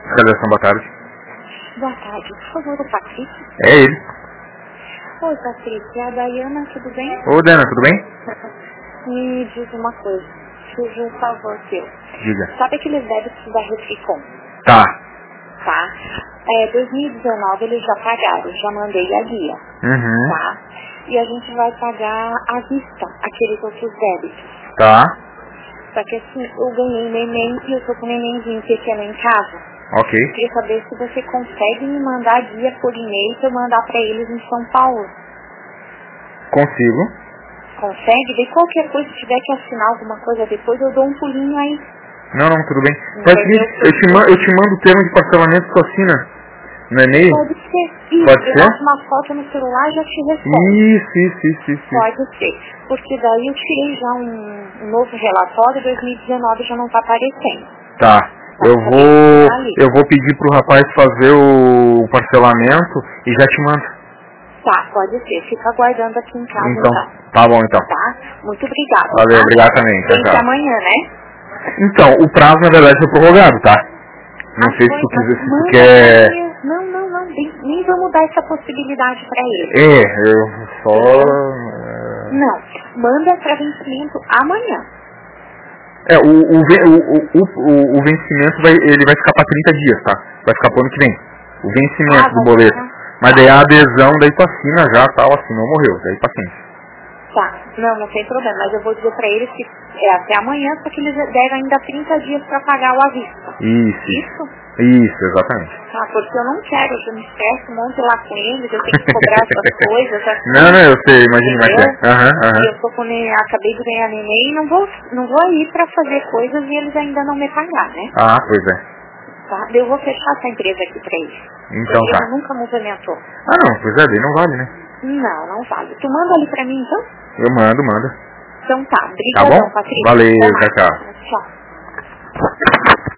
Fiscalização, boa tarde. Boa tarde, por favor, o Patrícia. É ele. Oi, Patrícia, é a Dayana, tudo bem? Ô, Dana, tudo bem? Me diz uma coisa, preciso um favor seu. Diga. Sabe aqueles débitos da Refricom? Tá. Tá? 2019 eles já pagaram, já mandei a guia. Uhum. Tá? E a gente vai pagar à vista aqueles outros débitos. Tá. Só que assim, eu ganhei neném e eu tô com um nenenzinho pequeno em casa. Ok. Eu queria saber se você consegue me mandar a guia por e-mail pra eu mandar pra eles em São Paulo. Consigo. Consegue? De qualquer coisa, se tiver que assinar alguma coisa depois, eu dou um pulinho aí. Não, tudo bem. Faz o seguinte, eu te mando o termo de parcelamento que tu assina no e-mail. Pode ser. Isso, Pode eu ser? boto uma foto no celular e já te respondo. Isso. Pode ser. Porque daí eu tirei já um novo relatório, 2019 já não tá aparecendo. Tá. Eu vou pedir pro rapaz fazer o parcelamento e já te mando. Tá, pode ser. Fica aguardando aqui em casa Então, então. tá bom então. Tá? Muito obrigada. Valeu, tá? obrigado também. Tchau, Até tchau. amanhã, né? Então, o prazo na verdade foi prorrogado, tá? Não sei se tu quer... Não, nem vamos dar essa possibilidade pra ele. Eu só... Não, manda pra vencimento amanhã. O vencimento ele vai ficar para 30 dias, tá? Vai ficar pro ano que vem. O vencimento do boleto. Mas daí a adesão, daí tu assina já, tal, assinou, morreu. Daí paciência. Tá, não tem problema, mas eu vou dizer pra eles que é até amanhã, só que eles devem ainda 30 dias pra pagar o à vista. Isso, exatamente. Ah, porque eu não quero, eu me estresso um monte lá com eles, eu tenho que cobrar essas coisas. Assim, não, eu sei, imagina como é que é. E eu tô com acabei de ganhar neném e não vou ir pra fazer coisas e eles ainda não me pagar, né? Ah, pois é. Tá, eu vou fechar essa empresa aqui pra eles. Então porque tá. ele nunca movimentou. Não, pois é, daí não vale, né? Não vale. Tu manda ali pra mim então? Eu mando. Então tá, Tá bom? Patrícia. Valeu, tchau. Tchau.